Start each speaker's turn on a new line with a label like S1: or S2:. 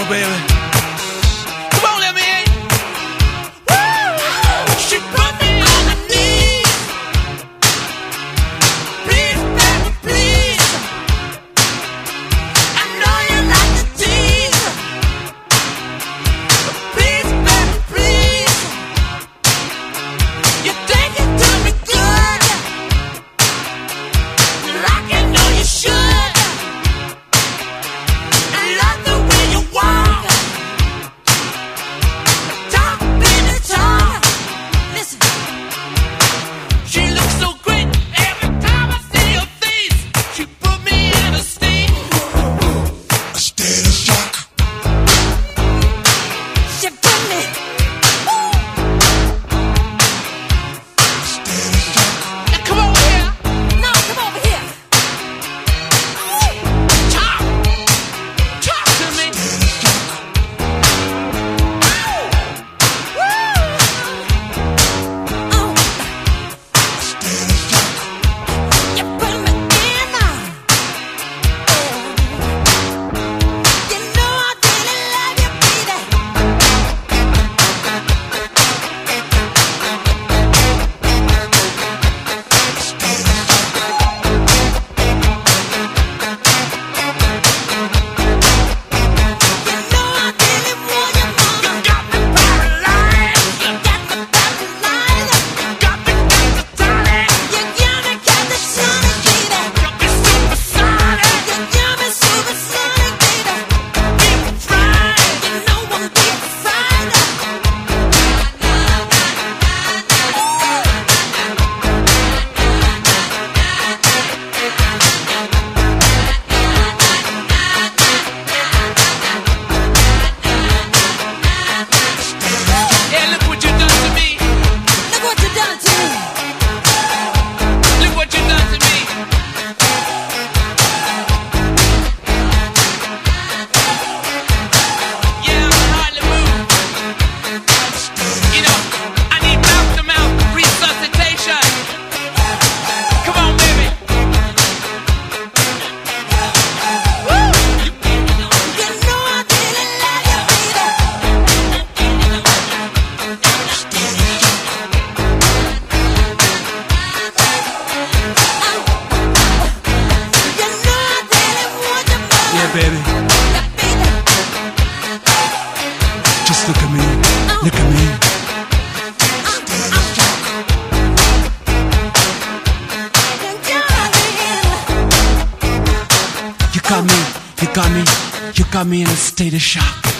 S1: baby. Come on, let me in. Woo! She put me on my knees. Please, baby, please. I know you like to tease. But please, baby, please. You think it to me good. Like I know you should. I love the way you walk. Talk, baby, talk. Listen. She looks so great every time I see her face. She put me in a state of shock. She put me. Now come over here. No, come over here. Talk. Talk to me. You put me in. You know I really love you, baby. You know I really want you, mama. You got me paralyzed. You got me paralyzed. You got me hypnotized. You got me catatonic, baby. Got me supersonic. You got me supersonic, baby. Keep trying. You know I'm deep fried. Yeah, look what you done to me. Look what you done to me. Look what you done to me. Yeah, I can hardly move. You know, I need mouth-to-mouth resuscitation. Come on, baby. Woo! You know I really love you, baby. You know I really want you, mama.
S2: Yeah, baby. Just look at me. Look at me. You got me in a state of shock.